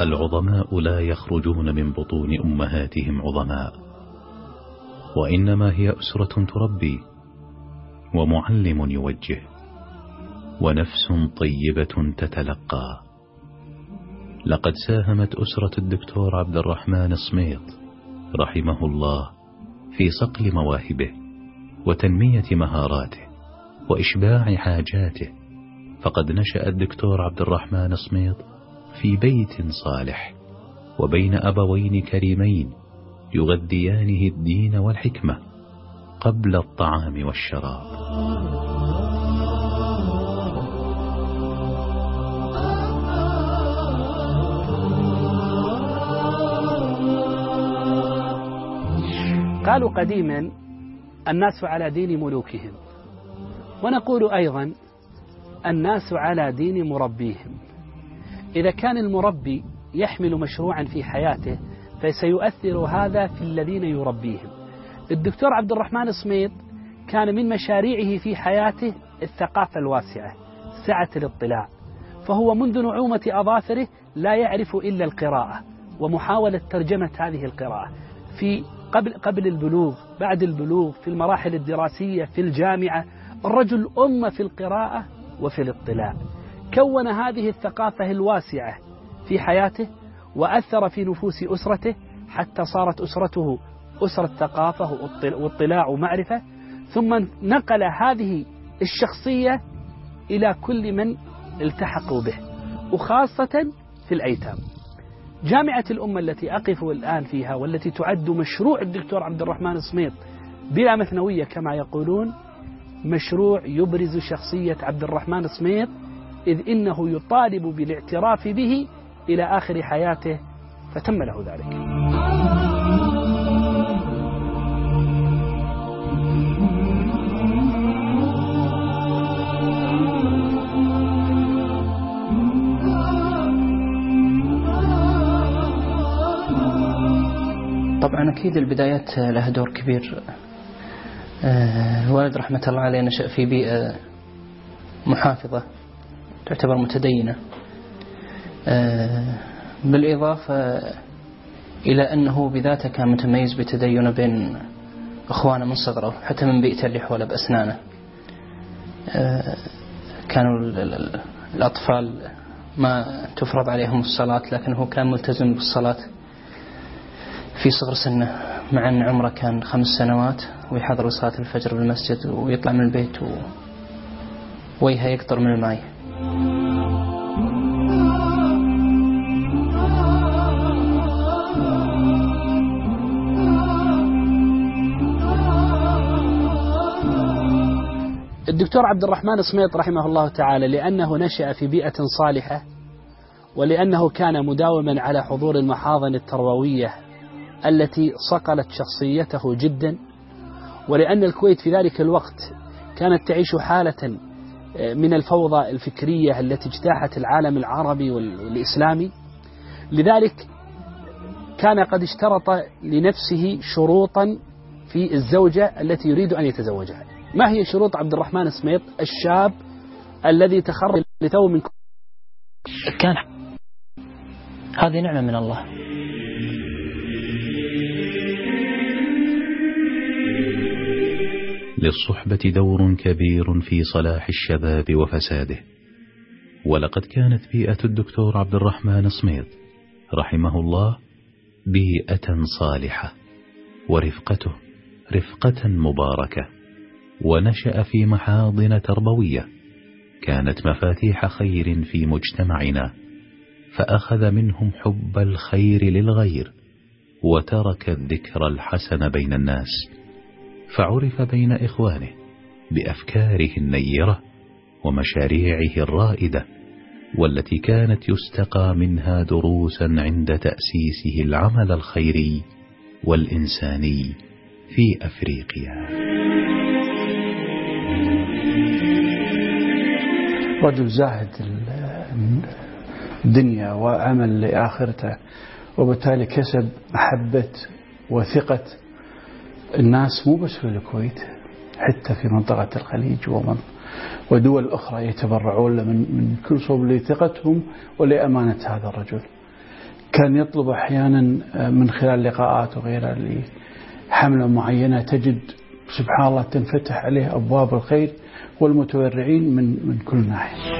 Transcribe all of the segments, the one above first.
العظماء لا يخرجون من بطون أمهاتهم عظماء، وإنما هي أسرة تربي، ومعلم يوجه، ونفس طيبة تتلقى. لقد ساهمت أسرة الدكتور عبد الرحمن سميط رحمه الله في صقل مواهبه وتنمية مهاراته وإشباع حاجاته، فقد نشأ الدكتور عبد الرحمن سميط في بيت صالح وبين أبوين كريمين يغذيانه الدين والحكمة قبل الطعام والشراب. قالوا قديما الناس على دين ملوكهم، ونقول أيضا الناس على دين مربيهم. إذا كان المربي يحمل مشروعا في حياته فسيؤثر هذا في الذين يربيهم. الدكتور عبد الرحمن سميط كان من مشاريعه في حياته الثقافة الواسعة، سعة الاطلاع، فهو منذ نعومة أظافره لا يعرف إلا القراءة ومحاولة ترجمة هذه القراءة في قبل البلوغ، بعد البلوغ، في المراحل الدراسية، في الجامعة. الرجل أمة في القراءة وفي الاطلاع، كون هذه الثقافة الواسعة في حياته وأثر في نفوس أسرته حتى صارت أسرته أسرة ثقافة واطلاع ومعرفة، ثم نقل هذه الشخصية إلى كل من التحقوا به، وخاصة في الأيتام. جامعة الأمة التي أقف الآن فيها والتي تعد مشروع الدكتور عبد الرحمن سميط بلا مثنوية كما يقولون، مشروع يبرز شخصية عبد الرحمن سميط، إذ إنه يطالب بالاعتراف به إلى آخر حياته، فتم له ذلك. طبعا أكيد البدايات لها دور كبير. الوالد رحمة الله عليه نشأ في بيئة محافظة تعتبر متدينة، بالإضافة إلى أنه بذاته كان متميز بتدينه بين أخوانه من صغره، حتى من بيئته اللي حوله بأسنانه. كانوا الأطفال ما تفرض عليهم الصلاة، لكنه كان ملتزم بالصلاة في صغر سنه، مع أن عمره كان 5 سنوات، ويحضر صلاة الفجر بالمسجد ويطلع من البيت ويها يقطر من الماء. الدكتور عبد الرحمن سميط رحمه الله تعالى لأنه نشأ في بيئة صالحة، ولأنه كان مداوما على حضور المحاضن التربوية التي صقلت شخصيته جدا، ولأن الكويت في ذلك الوقت كانت تعيش حالة من الفوضى الفكرية التي اجتاحت العالم العربي والإسلامي، لذلك كان قد اشترط لنفسه شروطا في الزوجة التي يريد أن يتزوجها. ما هي شروط عبد الرحمن سميط الشاب الذي تخرج لتو من كان هذه نعمة من الله. للصحبة دور كبير في صلاح الشباب وفساده، ولقد كانت بيئة الدكتور عبد الرحمن سميط رحمه الله بيئة صالحة، ورفقته رفقة مباركة، ونشأ في محاضن تربوية كانت مفاتيح خير في مجتمعنا، فأخذ منهم حب الخير للغير، وترك الذكر الحسن بين الناس، فعرف بين إخوانه بأفكاره النيرة ومشاريعه الرائدة، والتي كانت يستقى منها دروسا عند تأسيسه العمل الخيري والإنساني في أفريقيا. رجل زاهد الدنيا وعمل لآخرته، وبالتالي كسب محبة وثقة الناس، مو بس في الكويت، حتى في منطقة الخليج ودول أخرى يتبرعون من كل صوب لثقتهم ولأمانة هذا الرجل. كان يطلب أحيانا من خلال لقاءات وغيرها لحملة معينة، تجد سبحان الله تنفتح عليه أبواب الخير والمتورعين من كل ناحية.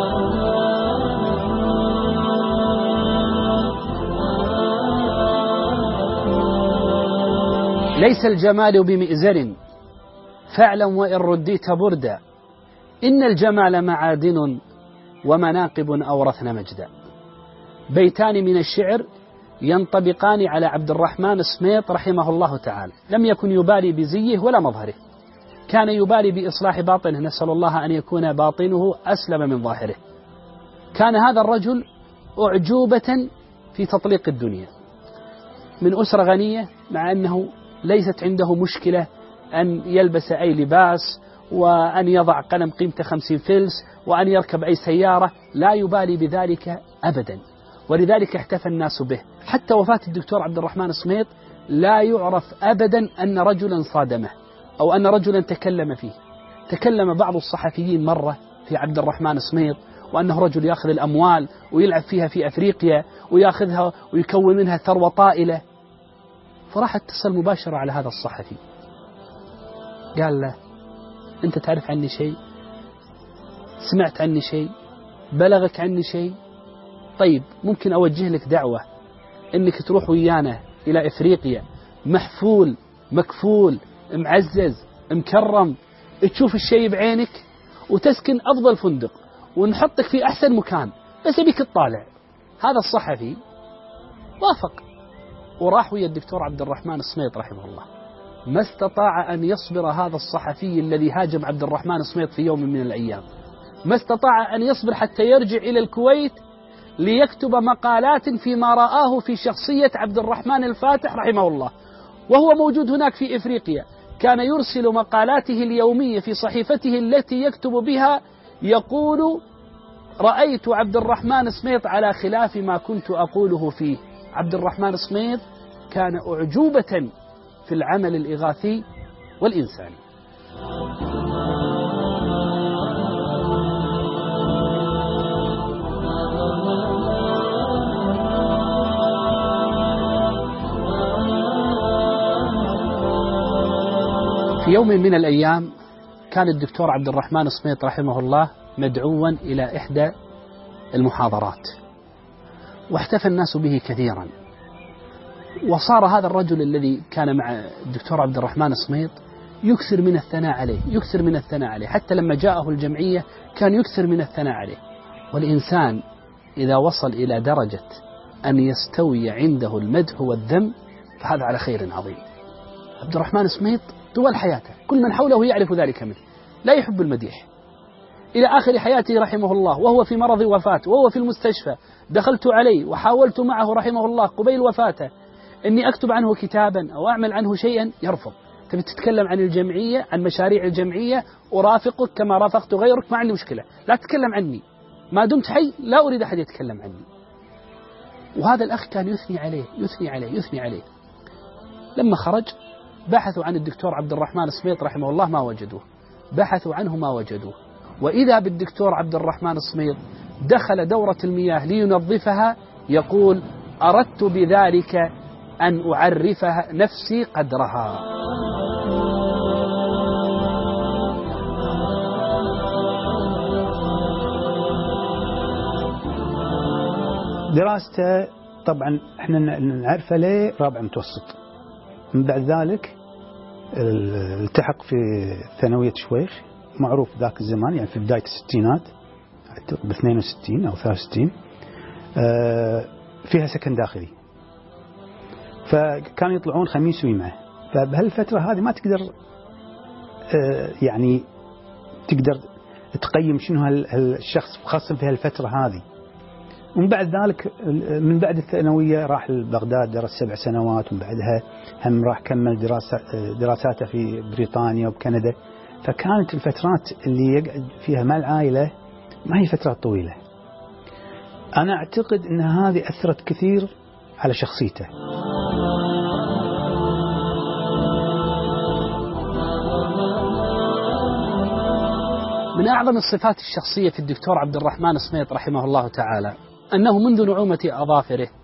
ليس الجمال بمئزر فاعلم وإن رديت بردا، إن الجمال معادن ومناقب أورثن مجدا. بيتان من الشعر ينطبقان على عبد الرحمن سميط رحمه الله تعالى. لم يكن يبالي بزيه ولا مظهره، كان يبالي بإصلاح باطنه، نسأل الله أن يكون باطنه أسلم من ظاهره. كان هذا الرجل أعجوبة في تطليق الدنيا، من أسرة غنية، مع أنه ليست عنده مشكلة أن يلبس أي لباس وأن يضع قلم قيمته 50 فلس وأن يركب أي سيارة، لا يبالي بذلك أبدا، ولذلك احتفى الناس به. حتى وفاة الدكتور عبد الرحمن سميط لا يعرف أبدا أن رجلا صادمه أو أن رجلا تكلم فيه. تكلم بعض الصحفيين مرة في عبد الرحمن سميط وأنه رجل يأخذ الأموال ويلعب فيها في أفريقيا ويأخذها ويكون منها ثروة طائلة، فراح اتصل مباشرة على هذا الصحفي قال له: أنت تعرف عني شيء؟ سمعت عني شيء؟ بلغك عني شيء؟ طيب ممكن أوجه لك دعوة أنك تروح ويانا إلى إفريقيا، محفول مكفول معزز مكرم، تشوف الشيء بعينك وتسكن أفضل فندق ونحطك في أحسن مكان، بس أبيك تطالع. هذا الصحفي وافق وراح ويا الدكتور عبد الرحمن سميط رحمه الله. ما استطاع أن يصبر هذا الصحفي الذي هاجم عبد الرحمن سميط في يوم من الأيام، ما استطاع أن يصبر حتى يرجع إلى الكويت ليكتب مقالات فيما رآه في شخصية عبد الرحمن الفاتح رحمه الله، وهو موجود هناك في إفريقيا. كان يرسل مقالاته اليومية في صحيفته التي يكتب بها، يقول: رأيت عبد الرحمن سميط على خلاف ما كنت أقوله فيه. عبد الرحمن سميط كان أعجوبة في العمل الإغاثي والإنساني. في يوم من الأيام كان الدكتور عبد الرحمن سميط رحمه الله مدعوا إلى إحدى المحاضرات، واحتفى الناس به كثيرا، وصار هذا الرجل الذي كان مع الدكتور عبد الرحمن سميط يكثر من الثناء عليه، يكثر من الثناء عليه، حتى لما جاءه الجمعية كان يكثر من الثناء عليه. والإنسان إذا وصل إلى درجة أن يستوي عنده المدح والذم فهذا على خير عظيم. عبد الرحمن سميط طوال حياته كل من حوله يعرف ذلك منه، لا يحب المديح. إلى آخر حياته رحمه الله وهو في مرض وفاته وهو في المستشفى، دخلت عليه وحاولت معه رحمه الله قبيل وفاته إني أكتب عنه كتابا أو أعمل عنه شيئا، يرفض. تبي تتكلم عن الجمعية، عن مشاريع الجمعية، أرافقك كما رافقت غيرك، ما عندي مشكلة، لا تتكلم عني، ما دمت حي لا أريد أحد يتكلم عني. وهذا الأخ كان يثني عليه يثني عليه يثني عليه. لما خرج بحثوا عن الدكتور عبد الرحمن سميط رحمه الله ما وجدوه، بحثوا عنه ما وجدوه، وإذا بالدكتور عبد الرحمن سميط دخل دورة المياه لينظفها، يقول: أردت بذلك أن أعرفها نفسي قدرها. دراسته طبعا احنا نعرفه ليه رابع متوسط، من بعد ذلك التحق في ثانوية شويخ، معروف ذاك الزمان يعني في بداية الستينات ب 62 أو 63، فيها سكن داخلي، فكانوا يطلعون خميس وجمعة. فبهالفترة هذه ما تقدر يعني تقدر تقيم شنو هالشخص خاصة في هالفترة هذه. ومن بعد ذلك من بعد الثانوية راح لبغداد درس 7 سنوات، ومن بعدها هم راح كمل دراساته في بريطانيا وبكندا. فكانت الفترات اللي يقعد فيها مع العائلة ما هي فترات طويلة. أنا أعتقد أن هذه أثرت كثير على شخصيته. من أعظم الصفات الشخصية في الدكتور عبد الرحمن سميط رحمه الله تعالى أنه منذ نعومة أظافره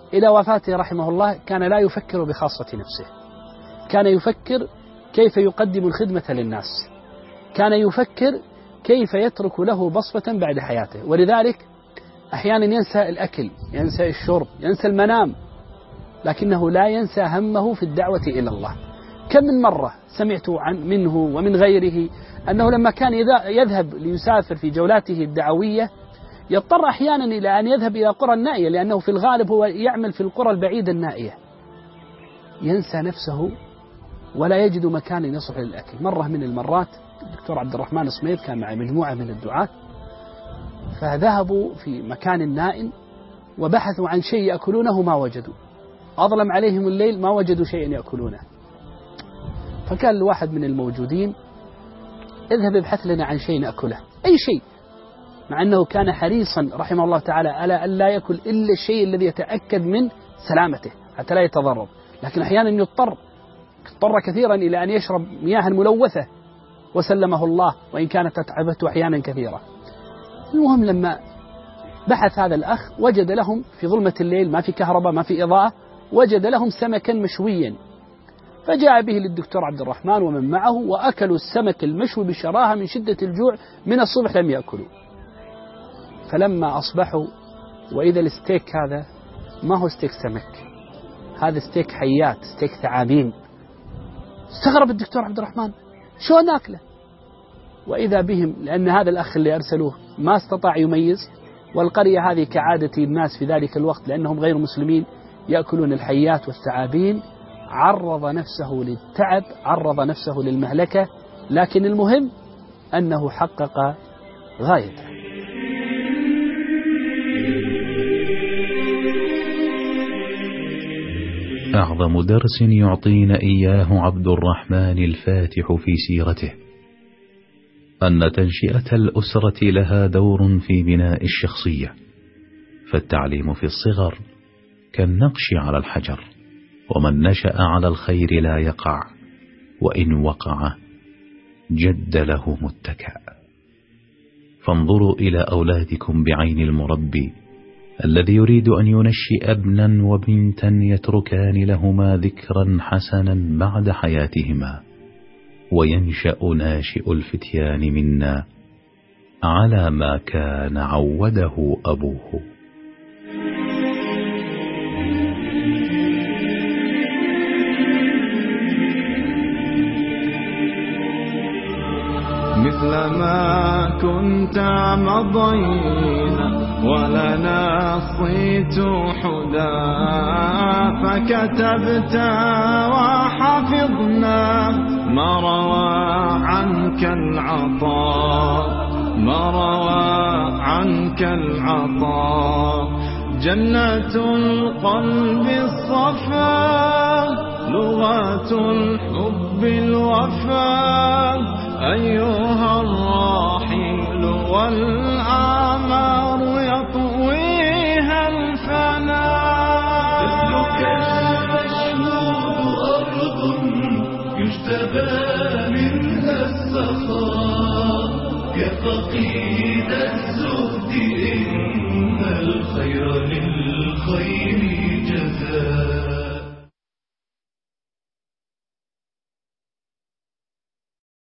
إلى وفاته رحمه الله كان لا يفكر بخاصة نفسه، كان يفكر كيف يقدم الخدمة للناس، كان يفكر كيف يترك له بصمة بعد حياته. ولذلك أحيانا ينسى الأكل، ينسى الشرب، ينسى المنام، لكنه لا ينسى همه في الدعوة إلى الله. كم من مرة سمعت منه ومن غيره أنه لما كان يذهب ليسافر في جولاته الدعوية يضطر أحيانا إلى أن يذهب إلى قرى النائية، لأنه في الغالب هو يعمل في القرى البعيدة النائية، ينسى نفسه ولا يجد مكان يصلح للأكل. مرة من المرات الدكتور عبد الرحمن الصميد كان مع مجموعة من الدعاة، فذهبوا في مكان نائم وبحثوا عن شيء يأكلونه ما وجدوا، أظلم عليهم الليل ما وجدوا شيئا يأكلونه. فقال لواحد من الموجودين اذهب ابحث لنا عن شيء نأكله، أي شيء، مع أنه كان حريصا رحمه الله تعالى على أن لا يأكل إلا الشيء الذي يتأكد من سلامته حتى لا يتضرر، لكن أحيانا يضطر كثيرا إلى أن يشرب مياه ملوثة وسلمه الله، وإن كانت أتعبته أحيانا كثيرة. المهم لما بحث هذا الأخ وجد لهم في ظلمة الليل، ما في كهرباء ما في إضاءة، وجد لهم سمكا مشويا، فجاء به للدكتور عبد الرحمن ومن معه وأكلوا السمك المشوي بشراهة من شدة الجوع، من الصبح لم يأكلوا. فلما أصبحوا وإذا الستيك هذا ما هو ستيك سمك، هذا ستيك حيات، ستيك ثعابين. استغرب الدكتور عبد الرحمن شو ناكله، وإذا بهم لأن هذا الأخ اللي أرسلوه ما استطاع يميز، والقرية هذه كعادة الناس في ذلك الوقت لأنهم غير مسلمين يأكلون الحيات والثعابين، عرض نفسه للتعب، عرض نفسه للمهلكة، لكن المهم أنه حقق غايته. أعظم درس يعطينا إياه عبد الرحمن الفاتح في سيرته أن تنشئة الأسرة لها دور في بناء الشخصية، فالتعليم في الصغر كالنقش على الحجر، ومن نشأ على الخير لا يقع، وإن وقع جد له متكأ. فانظروا إلى أولادكم بعين المربي الذي يريد أن ينشئ ابنا وبنتا يتركان لهما ذكرا حسنا بعد حياتهما، وينشأ ناشئ الفتيان منا على ما كان عوده أبوه. مثلما كنت مضينا ولنا الصيت حدا، فكتبت وحفظنا ما روى عنك العطاء، ما روى عنك العطاء. جنة القلب الصفا، لغة الحب الوفا، أيها الراحل والأعمار يطويها الفناء. مثلك المشهود أرض يجتبى منها السخاء، كفقيد الزهد إن الخير للخير جزاء.